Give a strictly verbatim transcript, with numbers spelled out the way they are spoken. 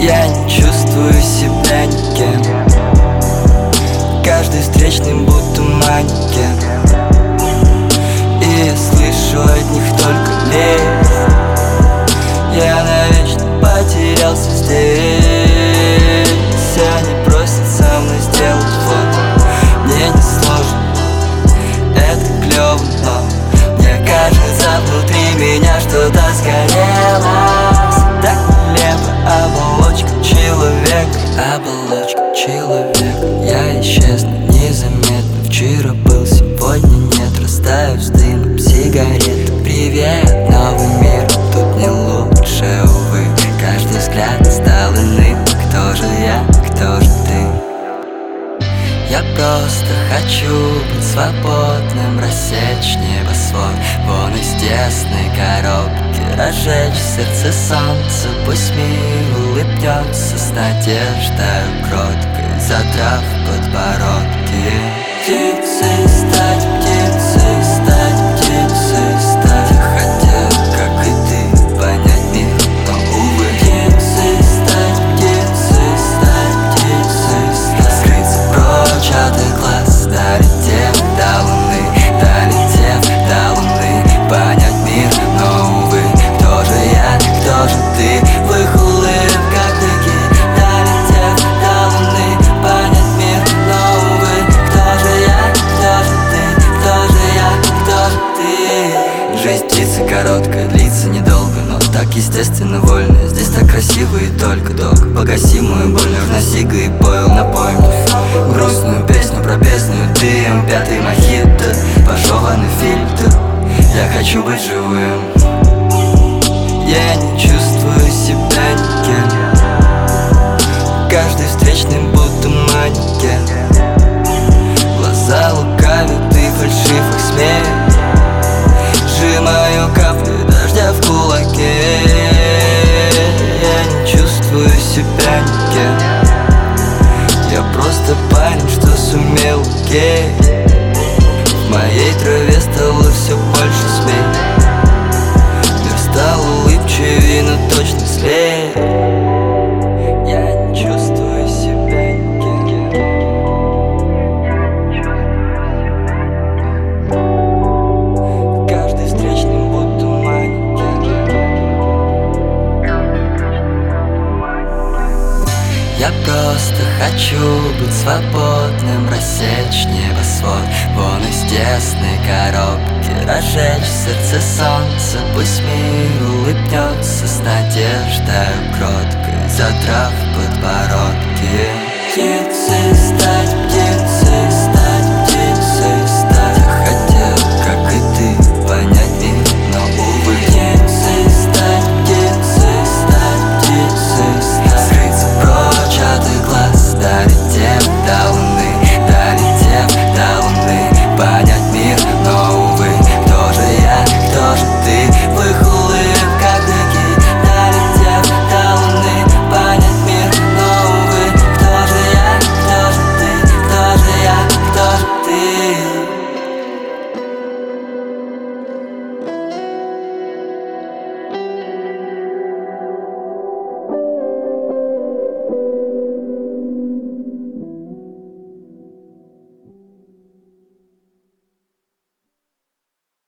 Я не чувствую себя никем. Каждый встречный будто манекен. И я слышу от них только лесть. Я навечно потерялся здесь. Они просят со мной сделать фото. Мне не сложно, это клёво, но мне кажется, внутри меня что-то сгорело. Так нелепо, оболочка человека. Оболочка человека. Я исчезну незаметно. Вчера был, сегодня нет. Растаю с дымом сигареты. Привет, новый мир, тут не лучше, увы. Каждый взгляд стал иным. Кто же я, кто же ты? Я просто хочу быть свободным, рассечь небосвод вон из тесной коробки, разжечь в сердце солнце. Пусть мир улыбнется с надеждой кроткой, задрав подбородки. Птицей стать, птицей стать, птицей стать. Я хотел, как и ты, понять мир, но увы. Птицей стать, птицей стать, птицей стать. Скрыться прочь от их глаз, долетев до луны, долетев до луны, понять мир, но увы. Кто же я, кто же ты? В их улыбках дыки, долетев до луны, понять мир, но увы. Кто же я, кто же ты? Кто же я, кто же ты? Жизнь птицы короткая, длится недолго, но так естественно вольно. Здесь так красиво и только док. Погаси мою боль, нужна сига и поил, напоим грустную песню про бездную дым. Пятый мохито, пожеванный фильтр. Я хочу быть живым. Я не чувствую себя никем. Каждый встречный будто манекен. Глаза лукавят и фальшивых смех. Сжимаю капли дождя в кулаке. Я не чувствую себя никем. Я просто парень, что сумел, окей. В моей траве стало все больше змей. Мир стал улыбчивее, но точно злее. Я не чувствую себя никем. Каждый встречный будто манекен. Я просто хочу быть свободным, рассечь небосвод вон из тесной коробки, разжечь в сердце солнце. Пусть мир улыбнется с надеждой кроткой, задрав подбородки. Птицей стать, птицей